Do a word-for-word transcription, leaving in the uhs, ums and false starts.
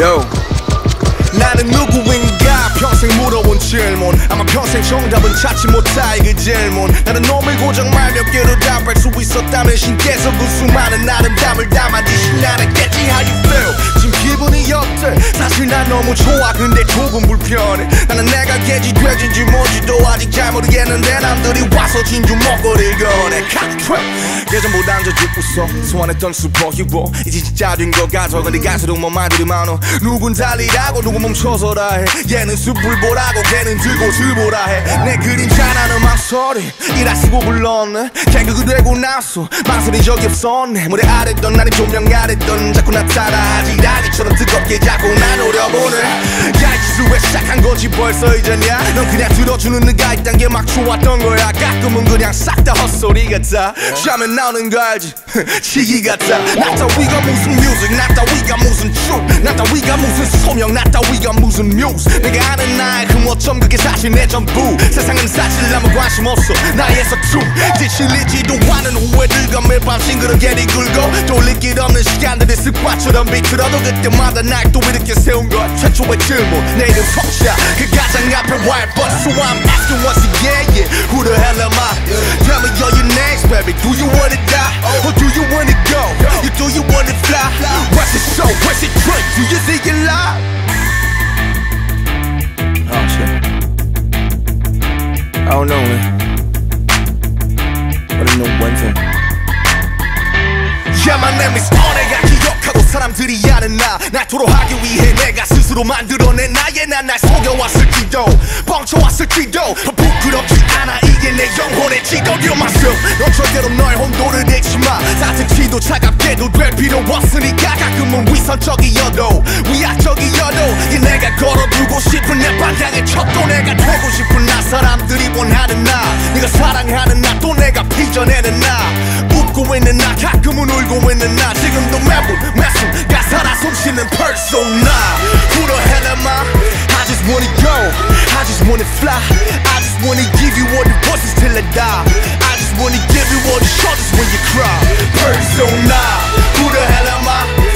Yo. 나는 누구인가 평생 물어온 질문 아마 평생 정답은 찾지 못할 그 질문 나는 놈을 고정 말 몇 개로 답할 수 있었다면 신께서 그 수많은 아름다움을 담아주신 나는 겠지 how you feel 지금 기분이 어때 사실 난 너무 좋아 근데 조금 불편해 나는 내가 개지 돼지인지 뭔지도 아직 잘 모르겠는데 남들이 와서 진주 먹거리를 꺼내 예전보단 저 웃어 소환했던 슈퍼히로 이제 진짜 된 것 같아 근데 갈수록 뭐 말들이 많어 누군 달리라고 누군 멈춰서라 해 얘는 숲을 보라고 걔는 들고 들보라 해 내 그림자 나는 망설이 이라 쓰고 불렀네 개그가 되고 나서 망설인 적이 없었네 무대 아랬던 나는 조명 아랬던 자꾸 나타나 하지 라기처럼 뜨겁게 자꾸 난 노려보네 야 이 짓을 왜 시작한 거지 벌써 이제냐 넌 그냥 들어주는 네가 있단 게 막 좋았던 거야 가끔은 그냥 싹 다 헛소리 같아 쉬면 나오는 거 알지 시기 같아 나 따위가 무슨 뮤직 나 따위가 무슨 춤나 따위가 무슨 소명 나 따위가 무슨 뮤즈 내가 아는 나의 그 뭐점 그게 사실 내 전부 세상은 사실 아무 관심 없어 나의 서춤 지칠리지도 않은 후회들과 매일 밤 싱그럽게 뒤굴고 돌릴 길 없는 시간들이 습관처럼 비틀어도 그때마다 날 또 이렇게 세운 것 최초의 질문 내 이름 성샤 그 가장 앞에 와일 but so I'm asking once again yeah who the hell am I tell me all your names baby do you wanna die or do you wanna go you do you wanna fly what's it show what's it drink do you see it live oh shit I don't know man but I know one thing yeah my name is on 내가 기억하고 사람들이 아는 나 나토록 하기 위해 내가 스스로 만들어낸 나의 난 날 속여왔을지도 뻥쳐왔을지도 부끄럽지 않아 이게 내 영혼의 지도 You're myself 넌 절대로 너의 혼돈을 잃지 마 따뜻히도 차갑게도 될 필요 없으니까 가끔은 위선적이어도 위약적이어도 이 내가 걸어두고 싶은 내 방향의 척도 내가 되고 싶은 나 사람들이 원하는 나 네가 사랑하는 나 또 내가 빚어내는 나 웃고 있는 나 가끔은 울고 있는 나 지금도 매분 매순 가사라 숨쉬는 persona Who the hell am I? I just wanna go I just wanna fly I just wanna give you all the voices till I die I just wanna give you all the shoulders when you cry Persona Who the hell am I?